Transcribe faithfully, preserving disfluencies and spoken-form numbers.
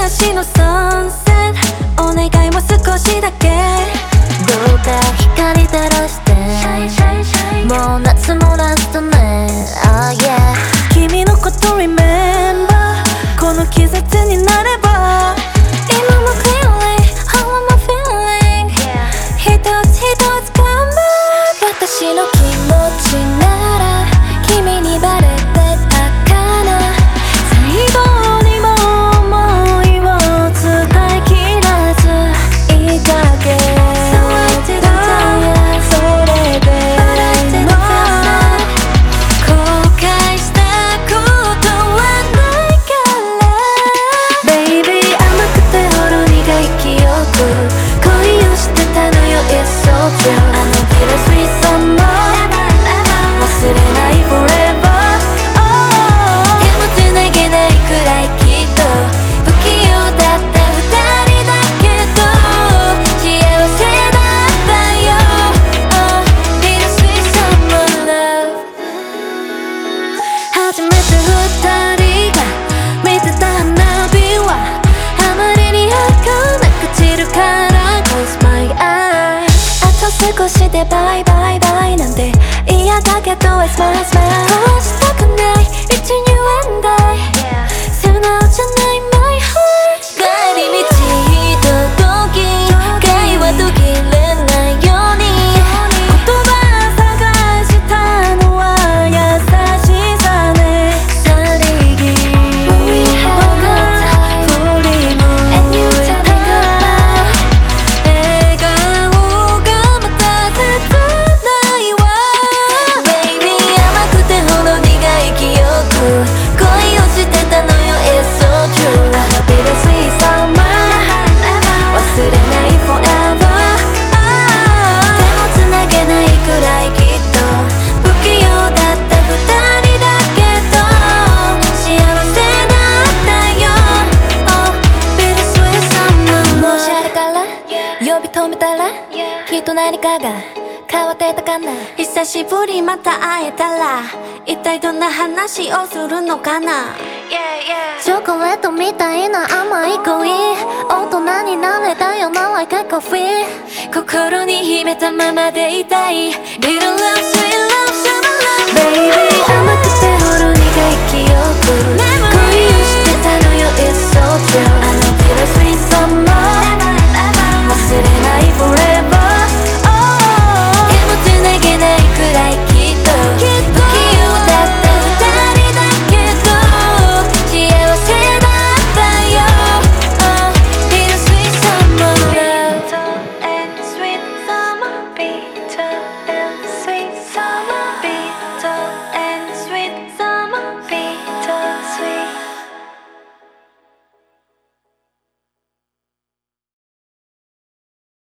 昔のサンセットお願いも少しだけどうか光照らしてもう夏もラストね、oh yeah 君のこと remember この季節になれば今も clearly all of my feeling 一つ一つ come back 私の気持ちなら君にバレてたかな最後にも想いを伝えきらずいいだけ初めて二人が見てた花火はあまりに儚く散るから Close my eyes あと少しでバイバイバイなんて嫌だけど It's my smile 壊したくない It's you and I 素直じゃない my heart 帰り道ひととき会話途切れないように言葉探したのは優しさねさりげ振り向いた笑顔がまた切ないわ Baby 甘くてほろ苦い記憶恋をしてたのよ It's so true I'll be the sweet summer 忘れない forever 手もつなげないくらいきっと不器用だった二人だけど幸せだったよ Oh be the sweet summer もしあれから呼び止めたらきっと何かが変わってたかな久しぶりまた会えたら一体どんな話をするのかなチョコレートみたいな甘い恋大人になれたよな Like a coffee 心に秘めたままでいたい Little love sweet